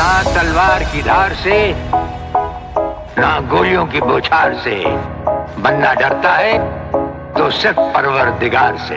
ना तलवार की धार से, ना गोलियों की बौछार से। बंदा डरता है तो सिर्फ परवरदिगार से।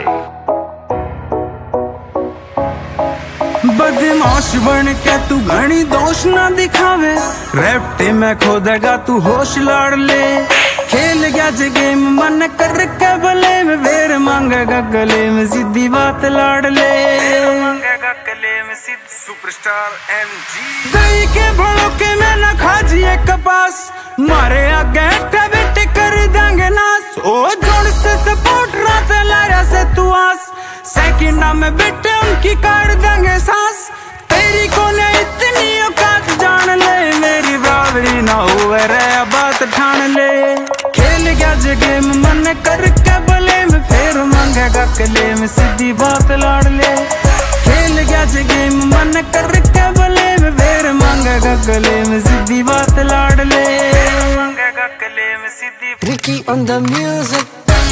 बदमाश बन के तू घनी दोष ना दिखावे, रेफ्टे में खोदेगा तू होश लाड़ ले। खेल गया जे गेम मन कर के भले में, वेर मांगेगा गले में सीधी बात लाड़ ले। मांगेगा गले में सीधी सुपरस्टार MG। दही के भड़ोके में न खाजिए कपास, मारे आगे बेटे कर देंगे नास। ओ जोड़ से सपोर्ट रात लाया से तू आस, सेकंडा में बेटे उनकी काट देंगे सांस। तेरी कोने इतनी औकात जान ले, मेरी बराबरी ना हुए रे बात ठान ले। खेल गया जे गेम मन कर के भले में, फिर मांगेगा गले में सीधी बात लाड़ ले। खेल गया जे गेम मन कर के भले में, फिर मांगेगा गले में सीधी बात लाड़ ले। मांगेगा गले में सीधी। Ricky on the music.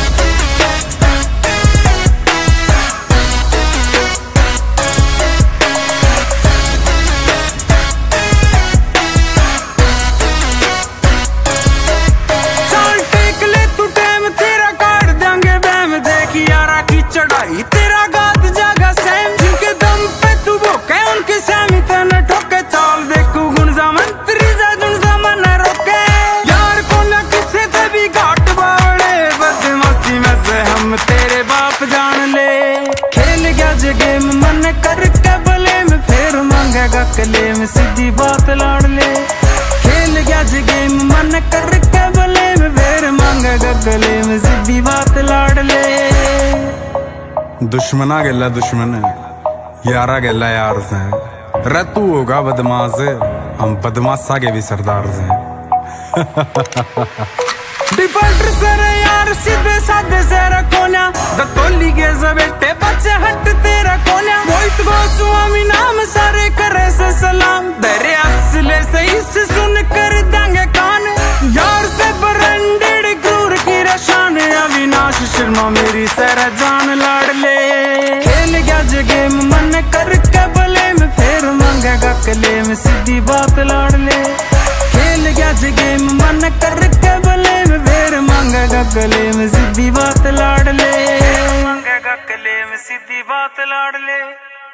चढ़ाई तेरा गात जागा सैम, जिनके दम पे तू भोके उनके सामी तने ठोके। चाल देखू गुणजा मंत्री जुन जमाना रोके, यार को न किसे ते भी घाट बावड़े। बदमाशी में से हम तेरे बाप जान ले। खेल गया जे गेम मन कर के भले में, फिर मांगेगा गले में सीधी बात लाड़ ले। खेल गया जे गेम मन कर के भले में, फिर मांगेगा गले में सीधी बात लाड़ ले। दुश्मना गेला दुश्मन है, यारा गेला यार से। रे तू होगा बदमाश, हम बदमाशा के भी सरदार से। डिफॉल्टर से रे यार सीधे साधे से रखोना, दतोली के बेटे बच्चे हट तेरा कोना। मोहित गोस्वामी नाम सारे करे से सलाम, तेरे असले से इस सुन कर देंगे कान। यार से ब्रांडेड क्रूर की रशान, अविनाश शर्मा मेरी सर जान लाड़ ले। खेल गया जे गेम मन कर के भले में, फिर मांगेगा गले में सीधी बात लाड़ ले। खेल गया जे गेम मन कर के भले में, फिर मांगेगा गले में सीधी बात लाड़ ले। मांगेगा गले में सीधी बात लाड़ ले।